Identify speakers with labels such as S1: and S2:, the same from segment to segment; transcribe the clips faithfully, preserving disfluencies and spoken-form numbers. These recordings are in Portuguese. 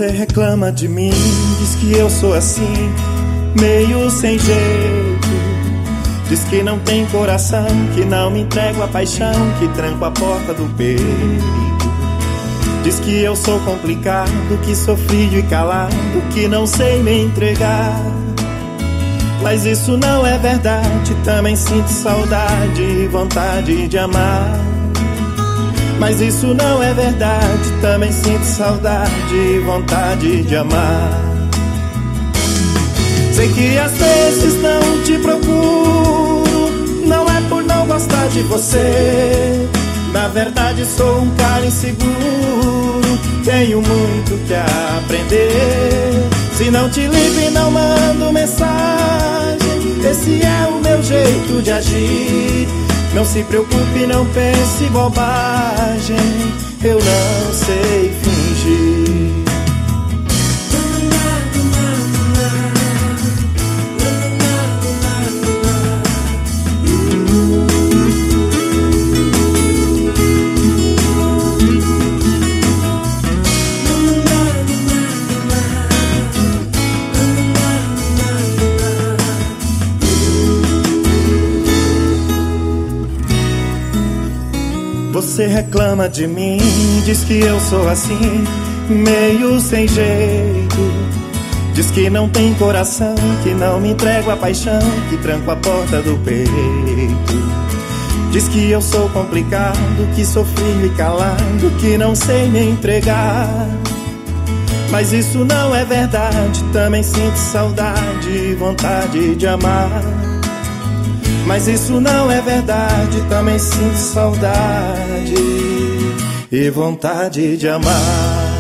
S1: Você reclama de mim, diz que eu sou assim, meio sem jeito. Diz que não tem coração, que não me entrego a paixão, que tranco a porta do peito. Diz que eu sou complicado, que sou frio e calado, que não sei me entregar. Mas isso não é verdade, também sinto saudade e vontade de amar. Mas isso não é verdade, também sinto saudade e vontade de amar. Sei que às vezes não te procuro, não é por não gostar de você. Na verdade sou um cara inseguro, tenho muito que aprender. Se não te ligo e não mando mensagem, esse é o meu jeito de agir. Não se preocupe, não pense bobagem, eu não sei fingir. Você reclama de mim, diz que eu sou assim, meio sem jeito. Diz que não tem coração, que não me entrego a paixão, que tranco a porta do peito. Diz que eu sou complicado, que sou frio e calado, que não sei me entregar. Mas isso não é verdade, também sinto saudade e vontade de amar. Mas isso não é verdade, também sinto saudade e vontade de amar.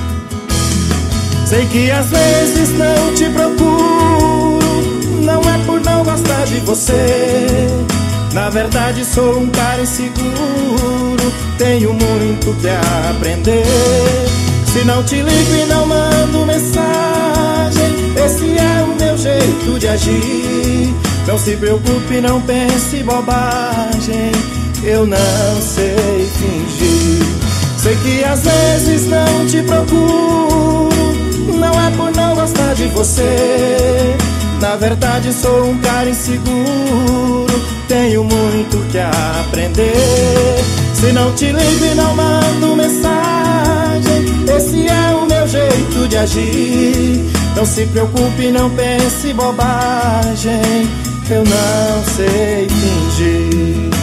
S1: Sei que às vezes não te procuro, não é por não gostar de você. Na verdade sou um cara inseguro, tenho muito que aprender. Se não te ligo e não mando mensagem, esse é o meu jeito de agir. Não se preocupe, não pense bobagem, eu não sei fingir. Sei que às vezes não te procuro, não é por não gostar de você. Na verdade sou um cara inseguro, tenho muito que aprender. Se não te ligo e não mando mensagem, esse é o meu jeito de agir. Não se preocupe, não pense bobagem, eu não sei fingir.